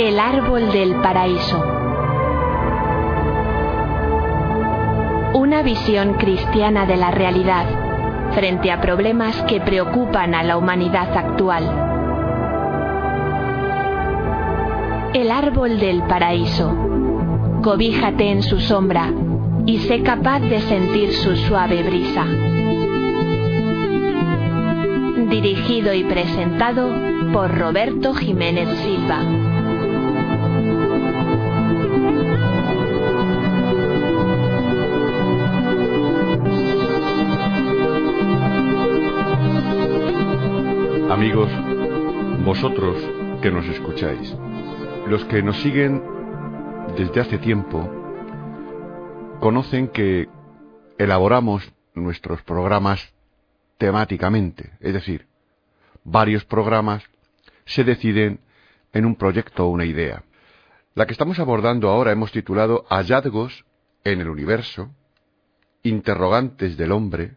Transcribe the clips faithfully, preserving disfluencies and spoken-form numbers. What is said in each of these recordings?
El árbol del paraíso. Una visión cristiana de la realidad frente a problemas que preocupan a la humanidad actual. El árbol del paraíso. Cobíjate en su sombra y sé capaz de sentir su suave brisa. Dirigido y presentado por Roberto Jiménez Silva. Amigos, vosotros que nos escucháis, los que nos siguen desde hace tiempo, conocen que elaboramos nuestros programas temáticamente, es decir, varios programas se deciden en un proyecto o una idea. La que estamos abordando ahora hemos titulado Hallazgos en el universo, interrogantes del hombre,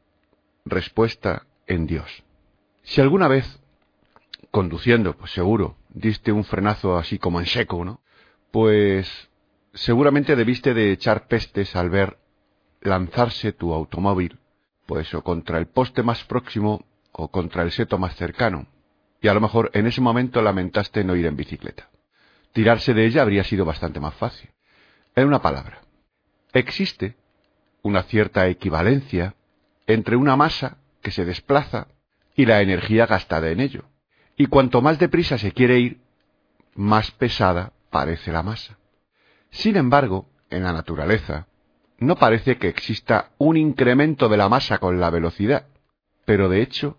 respuesta en Dios. Si alguna vez, conduciendo, pues seguro, diste un frenazo así como en seco, ¿no? Pues seguramente debiste de echar pestes al ver lanzarse tu automóvil, pues o contra el poste más próximo o contra el seto más cercano, y a lo mejor en ese momento lamentaste no ir en bicicleta. Tirarse de ella habría sido bastante más fácil. En una palabra, existe una cierta equivalencia entre una masa que se desplaza y la energía gastada en ello. Y cuanto más deprisa se quiere ir, más pesada parece la masa. Sin embargo, en la naturaleza, no parece que exista un incremento de la masa con la velocidad, pero de hecho,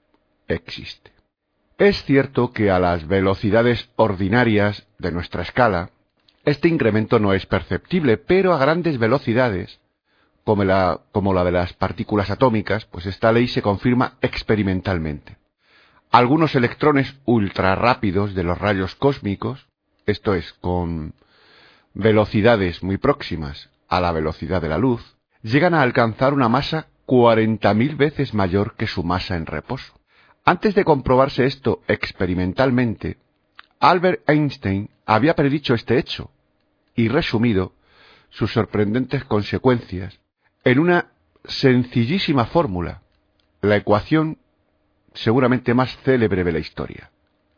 existe. Es cierto que a las velocidades ordinarias de nuestra escala, este incremento no es perceptible, pero a grandes velocidades, como la, como la de las partículas atómicas, pues esta ley se confirma experimentalmente. Algunos electrones ultrarrápidos de los rayos cósmicos, esto es, con velocidades muy próximas a la velocidad de la luz, llegan a alcanzar una masa cuarenta mil veces mayor que su masa en reposo. Antes de comprobarse esto experimentalmente, Albert Einstein había predicho este hecho y resumido sus sorprendentes consecuencias en una sencillísima fórmula, la ecuación seguramente más célebre de la historia.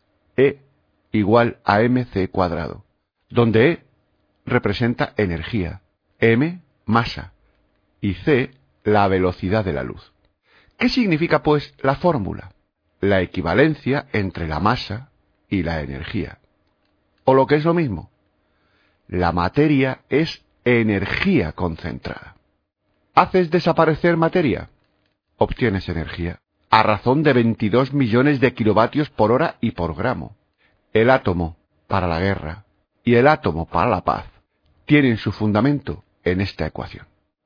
E igual a mc cuadrado, donde E representa energía, m masa y c la velocidad de la luz. ¿Qué significa pues la fórmula? La equivalencia entre la masa y la energía. O lo que es lo mismo, la materia es energía concentrada. ¿Haces desaparecer materia? Obtienes energía, a razón de veintidós millones de kilovatios por hora y por gramo. El átomo para la guerra y el átomo para la paz tienen su fundamento en esta ecuación.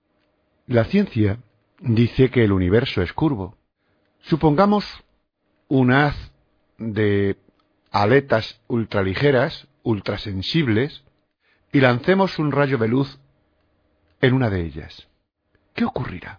La ciencia dice que el universo es curvo. Supongamos un haz de aletas ultraligeras, ultrasensibles, y lancemos un rayo de luz en una de ellas. ¿Qué ocurrirá?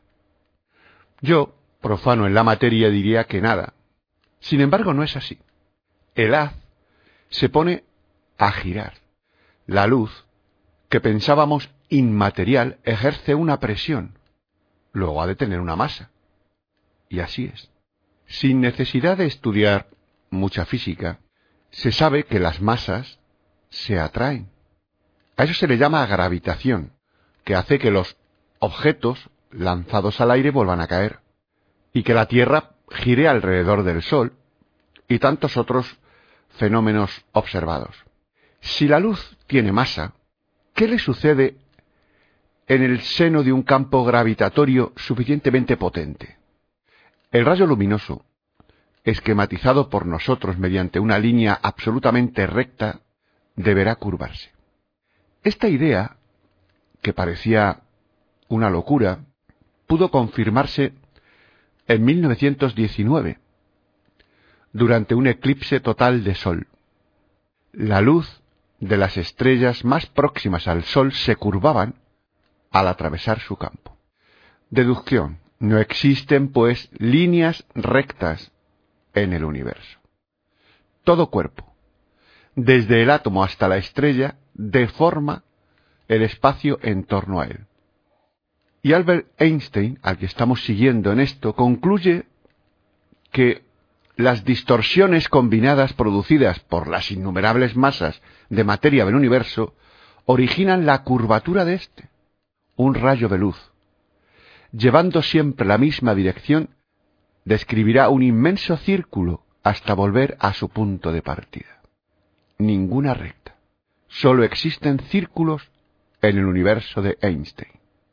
Yo, profano en la materia, diría que nada. Sin embargo, no es así. El haz se pone a girar. La luz, que pensábamos inmaterial, ejerce una presión. Luego ha de tener una masa. Y así es. Sin necesidad de estudiar mucha física, se sabe que las masas se atraen. A eso se le llama gravitación, que hace que los objetos lanzados al aire vuelvan a caer, y que la Tierra gire alrededor del Sol, y tantos otros fenómenos observados. Si la luz tiene masa, ¿qué le sucede en el seno de un campo gravitatorio suficientemente potente? El rayo luminoso, esquematizado por nosotros mediante una línea absolutamente recta, deberá curvarse. Esta idea, que parecía una locura, pudo confirmarse en mil novecientos diecinueve, durante un eclipse total de Sol. La luz de las estrellas más próximas al Sol se curvaban al atravesar su campo. Deducción: no existen, pues, líneas rectas en el universo. Todo cuerpo, desde el átomo hasta la estrella, deforma el espacio en torno a él. Y Albert Einstein, al que estamos siguiendo en esto, concluye que las distorsiones combinadas producidas por las innumerables masas de materia del universo originan la curvatura de éste, un rayo de luz. Llevando siempre la misma dirección, describirá un inmenso círculo hasta volver a su punto de partida. Ninguna recta. Solo existen círculos en el universo de Einstein.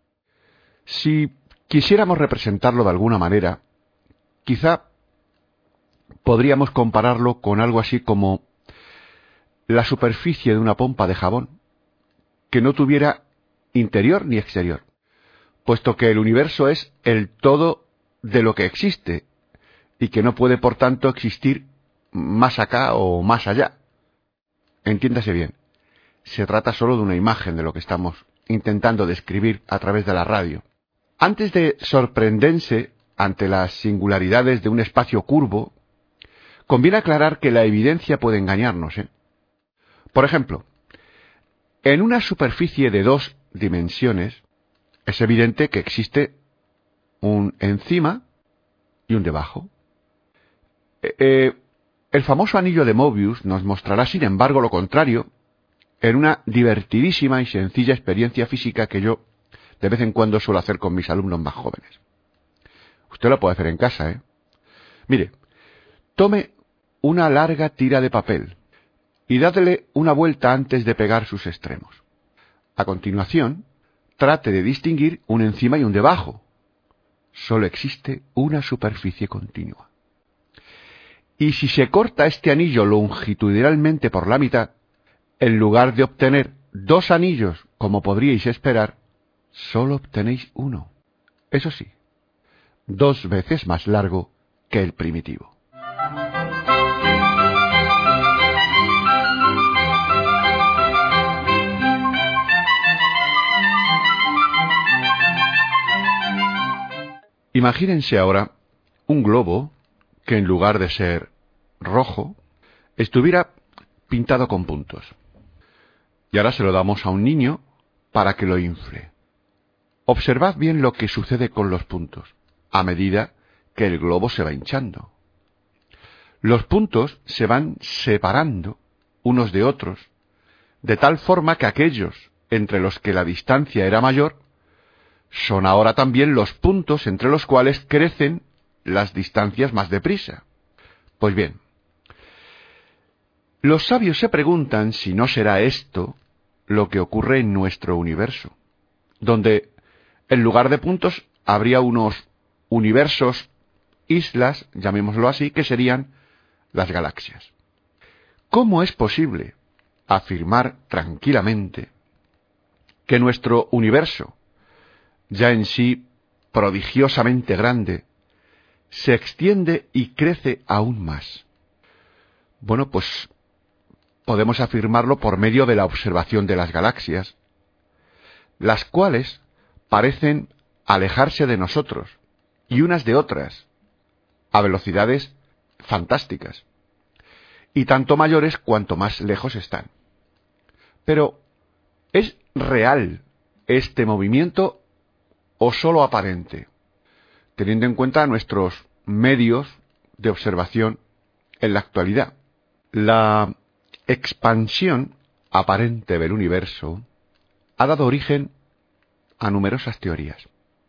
Si quisiéramos representarlo de alguna manera, quizá podríamos compararlo con algo así como la superficie de una pompa de jabón, que no tuviera interior ni exterior, puesto que el universo es el todo de lo que existe, y que no puede, por tanto, existir más acá o más allá. Entiéndase bien, se trata solo de una imagen de lo que estamos intentando describir a través de la radio. Antes de sorprenderse ante las singularidades de un espacio curvo, conviene aclarar que la evidencia puede engañarnos, ¿eh? Por ejemplo, en una superficie de dos dimensiones, es evidente que existe un encima y un debajo. Eh, el famoso anillo de Mobius nos mostrará, sin embargo, lo contrario, en una divertidísima y sencilla experiencia física que yo de vez en cuando suelo hacer con mis alumnos más jóvenes. Usted lo puede hacer en casa, ¿eh? Mire, tome una larga tira de papel y dádele una vuelta antes de pegar sus extremos. A continuación, trate de distinguir un encima y un debajo. Solo existe una superficie continua. Y si se corta este anillo longitudinalmente por la mitad, en lugar de obtener dos anillos, como podríais esperar, solo obtenéis uno. Eso sí, dos veces más largo que el primitivo. Imagínense ahora un globo que en lugar de ser rojo, estuviera pintado con puntos. Y ahora se lo damos a un niño para que lo infle. Observad bien lo que sucede con los puntos, a medida que el globo se va hinchando. Los puntos se van separando unos de otros, de tal forma que aquellos entre los que la distancia era mayor, son ahora también los puntos entre los cuales crecen las distancias más deprisa. Pues bien, los sabios se preguntan si no será esto lo que ocurre en nuestro universo, donde en lugar de puntos habría unos universos, islas, llamémoslo así, que serían las galaxias. ¿Cómo es posible afirmar tranquilamente que nuestro universo, ya en sí prodigiosamente grande, se extiende y crece aún más? Bueno, pues podemos afirmarlo por medio de la observación de las galaxias, las cuales parecen alejarse de nosotros, y unas de otras, a velocidades fantásticas, y tanto mayores cuanto más lejos están. Pero, ¿es real este movimiento o solo aparente, teniendo en cuenta nuestros medios de observación en la actualidad? La expansión aparente del universo ha dado origen a numerosas teorías.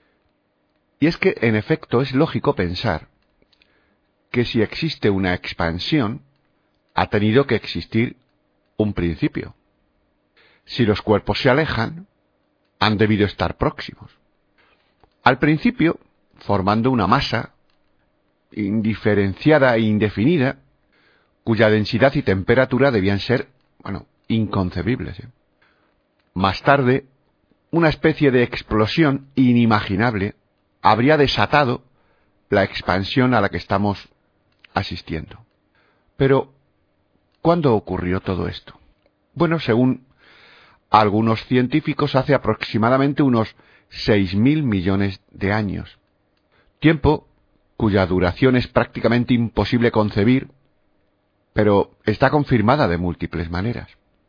Y es que, en efecto, es lógico pensar que si existe una expansión, ha tenido que existir un principio. Si los cuerpos se alejan, han debido estar próximos. Al principio, formando una masa indiferenciada e indefinida, cuya densidad y temperatura debían ser, bueno, inconcebibles, ¿eh? Más tarde, una especie de explosión inimaginable habría desatado la expansión a la que estamos asistiendo. Pero, ¿cuándo ocurrió todo esto? Bueno, según algunos científicos, hace aproximadamente unos seis mil millones de años. Tiempo cuya duración es prácticamente imposible concebir, pero está confirmada de múltiples maneras.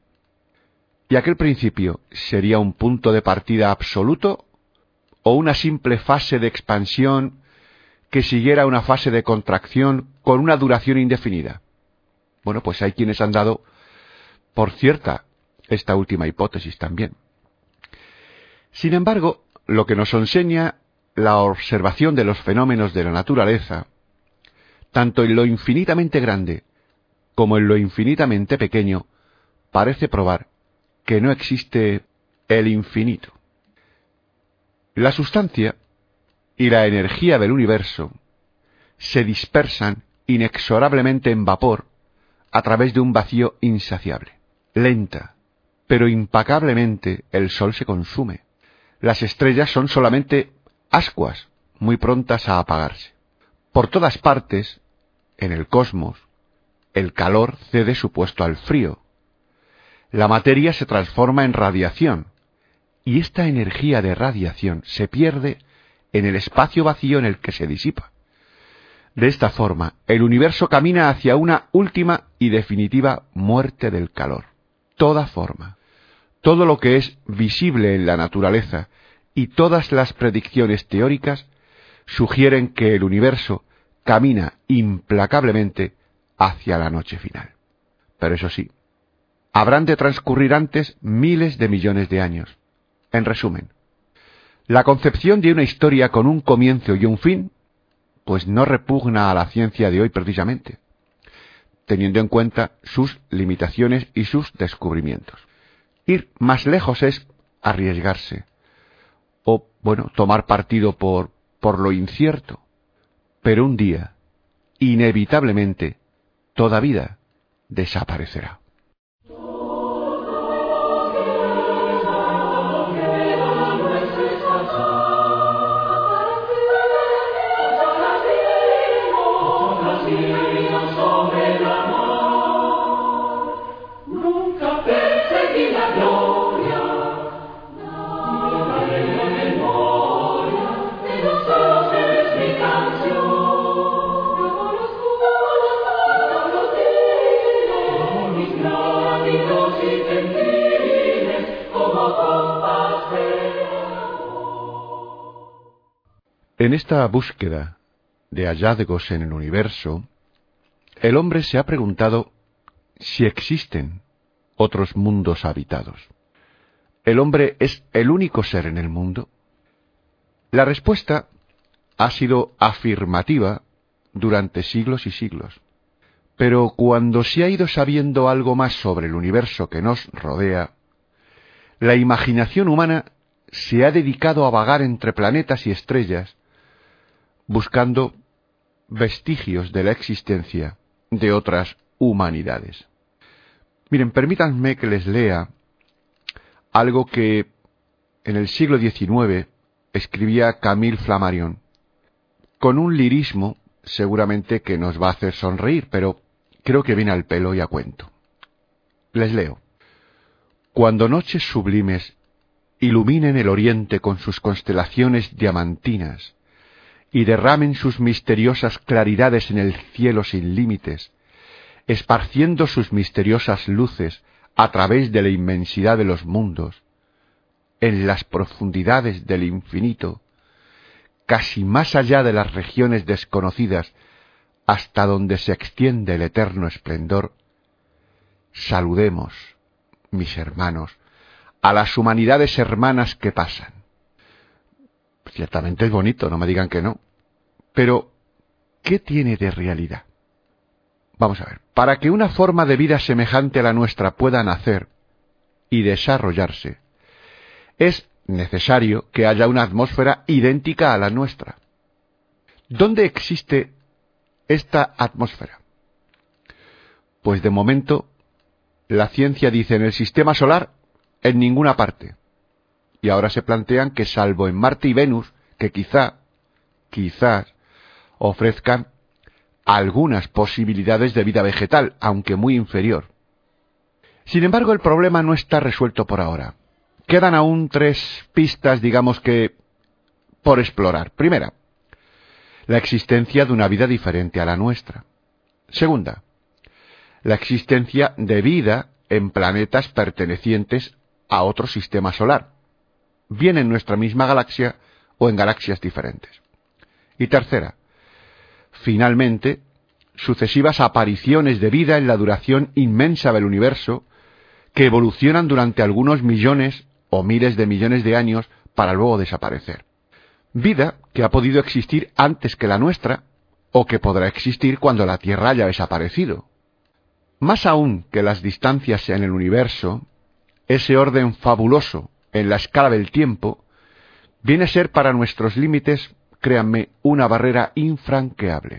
¿Y aquel principio sería un punto de partida absoluto o una simple fase de expansión que siguiera una fase de contracción con una duración indefinida? Bueno, pues hay quienes han dado por cierta esta última hipótesis también. Sin embargo, lo que nos enseña la observación de los fenómenos de la naturaleza, tanto en lo infinitamente grande como en lo infinitamente pequeño, parece probar que no existe el infinito. La sustancia y la energía del universo se dispersan inexorablemente en vapor a través de un vacío insaciable. Lenta, pero impacablemente el sol se consume. Las estrellas son solamente ascuas, muy prontas a apagarse. Por todas partes, en el cosmos, el calor cede su puesto al frío. La materia se transforma en radiación, y esta energía de radiación se pierde en el espacio vacío en el que se disipa. De esta forma, el universo camina hacia una última y definitiva muerte del calor. Toda forma, todo lo que es visible en la naturaleza y todas las predicciones teóricas sugieren que el universo camina implacablemente hacia la noche final. Pero eso sí, habrán de transcurrir antes miles de millones de años. En resumen, la concepción de una historia con un comienzo y un fin, pues no repugna a la ciencia de hoy precisamente, teniendo en cuenta sus limitaciones y sus descubrimientos. Ir más lejos es arriesgarse, o, bueno, tomar partido por, por lo incierto. Pero un día, inevitablemente, toda vida desaparecerá. En esta búsqueda de hallazgos en el universo, el hombre se ha preguntado si existen otros mundos habitados. ¿El hombre es el único ser en el mundo? La respuesta ha sido afirmativa durante siglos y siglos. Pero cuando se ha ido sabiendo algo más sobre el universo que nos rodea, la imaginación humana se ha dedicado a vagar entre planetas y estrellas, buscando vestigios de la existencia de otras humanidades. Miren, permítanme que les lea algo que en el siglo diecinueve escribía Camille Flammarion, con un lirismo seguramente que nos va a hacer sonreír, pero creo que viene al pelo y a cuento. Les leo. Cuando noches sublimes iluminen el oriente con sus constelaciones diamantinas y derramen sus misteriosas claridades en el cielo sin límites, esparciendo sus misteriosas luces a través de la inmensidad de los mundos, en las profundidades del infinito, casi más allá de las regiones desconocidas, hasta donde se extiende el eterno esplendor, saludemos, mis hermanos, a las humanidades hermanas que pasan. Ciertamente es bonito, no me digan que no. Pero, ¿qué tiene de realidad? Vamos a ver, para que una forma de vida semejante a la nuestra pueda nacer y desarrollarse, es necesario que haya una atmósfera idéntica a la nuestra. ¿Dónde existe esta atmósfera? Pues de momento, la ciencia dice en el sistema solar, en ninguna parte. Y ahora se plantean que salvo en Marte y Venus, que quizá, quizás, ofrezcan algunas posibilidades de vida vegetal, aunque muy inferior. Sin embargo, el problema no está resuelto por ahora. Quedan aún tres pistas, digamos que, por explorar. Primera, la existencia de una vida diferente a la nuestra. Segunda, la existencia de vida en planetas pertenecientes a otro sistema solar, bien en nuestra misma galaxia o en galaxias diferentes. Y tercera, finalmente, sucesivas apariciones de vida en la duración inmensa del universo que evolucionan durante algunos millones o miles de millones de años para luego desaparecer. Vida que ha podido existir antes que la nuestra o que podrá existir cuando la Tierra haya desaparecido. Más aún que las distancias en el universo, ese orden fabuloso en la escala del tiempo viene a ser para nuestros límites, créanme, una barrera infranqueable.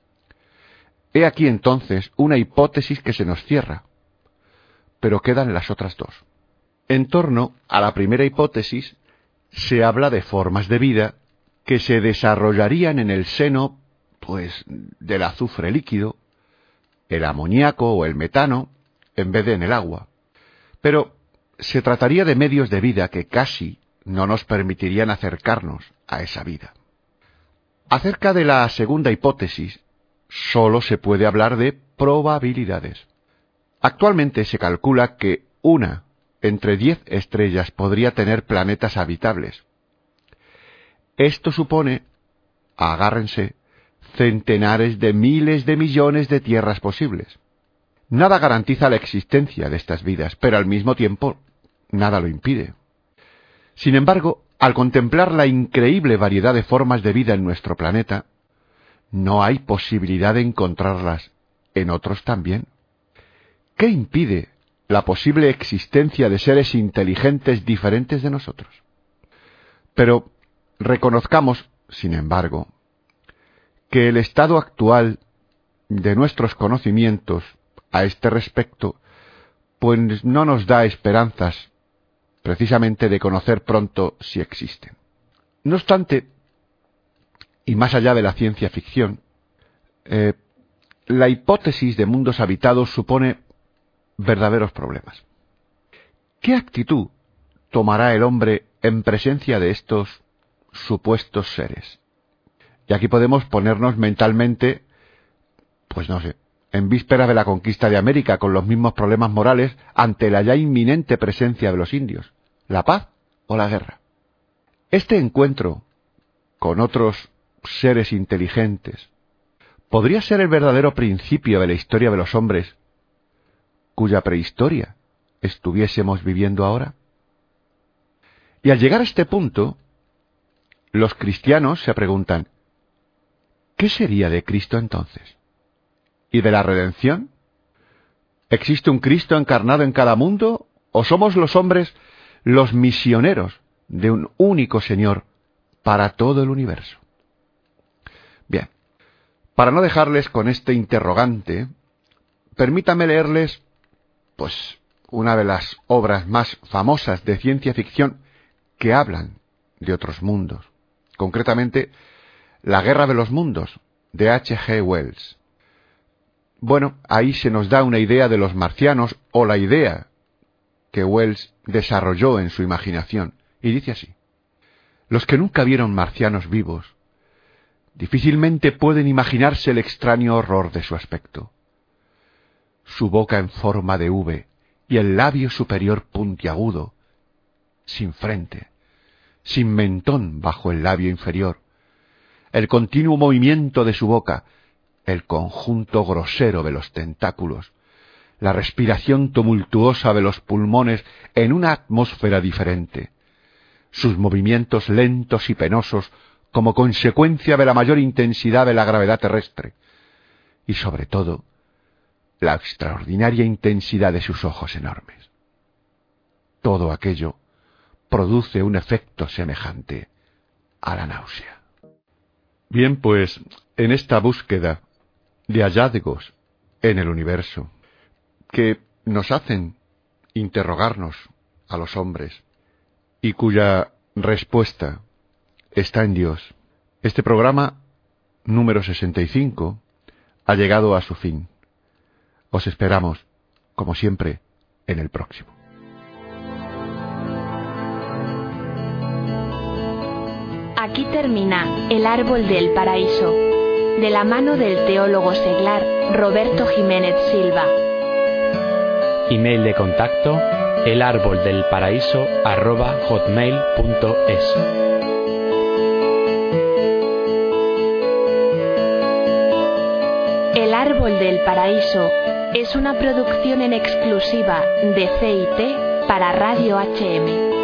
He aquí entonces una hipótesis que se nos cierra, pero quedan las otras dos. En torno a la primera hipótesis se habla de formas de vida que se desarrollarían en el seno, pues, del azufre líquido, el amoníaco o el metano, en vez de en el agua. Pero se trataría de medios de vida que casi no nos permitirían acercarnos a esa vida. Acerca de la segunda hipótesis, solo se puede hablar de probabilidades. Actualmente se calcula que una entre diez estrellas podría tener planetas habitables. Esto supone, agárrense, centenares de miles de millones de tierras posibles. Nada garantiza la existencia de estas vidas, pero al mismo tiempo nada lo impide. Sin embargo, al contemplar la increíble variedad de formas de vida en nuestro planeta, no hay posibilidad de encontrarlas en otros también. ¿Qué impide la posible existencia de seres inteligentes diferentes de nosotros? Pero reconozcamos, sin embargo, que el estado actual de nuestros conocimientos a este respecto, pues no nos da esperanzas precisamente de conocer pronto si existen. No obstante, y más allá de la ciencia ficción, eh, la hipótesis de mundos habitados supone verdaderos problemas. ¿Qué actitud tomará el hombre en presencia de estos supuestos seres? Y aquí podemos ponernos mentalmente, pues no sé, en víspera de la conquista de América, con los mismos problemas morales ante la ya inminente presencia de los indios, la paz o la guerra. Este encuentro con otros seres inteligentes podría ser el verdadero principio de la historia de los hombres, cuya prehistoria estuviésemos viviendo ahora. Y al llegar a este punto, los cristianos se preguntan, ¿qué sería de Cristo entonces? ¿Y de la redención? ¿Existe un Cristo encarnado en cada mundo? ¿O somos los hombres los misioneros de un único Señor para todo el universo? Bien, para no dejarles con este interrogante, permítame leerles, pues, una de las obras más famosas de ciencia ficción que hablan de otros mundos, concretamente La Guerra de los Mundos, de H G Wells. Bueno, ahí se nos da una idea de los marcianos, o la idea que Wells desarrolló en su imaginación, y dice así: los que nunca vieron marcianos vivos difícilmente pueden imaginarse el extraño horror de su aspecto. Su boca en forma de V y el labio superior puntiagudo, sin frente, sin mentón bajo el labio inferior, el continuo movimiento de su boca, el conjunto grosero de los tentáculos, la respiración tumultuosa de los pulmones en una atmósfera diferente, sus movimientos lentos y penosos como consecuencia de la mayor intensidad de la gravedad terrestre, y sobre todo, la extraordinaria intensidad de sus ojos enormes. Todo aquello produce un efecto semejante a la náusea. Bien, pues, en esta búsqueda de hallazgos en el universo, que nos hacen interrogarnos a los hombres, y cuya respuesta está en Dios, este programa número sesenta y cinco ha llegado a su fin. Os esperamos, como siempre, en el próximo. Aquí termina El Árbol del Paraíso, de la mano del teólogo seglar Roberto Jiménez Silva. Email de contacto elárboldelparaíso arroba hotmail punto es. El Árbol del Paraíso es una producción en exclusiva de C y T para Radio H M.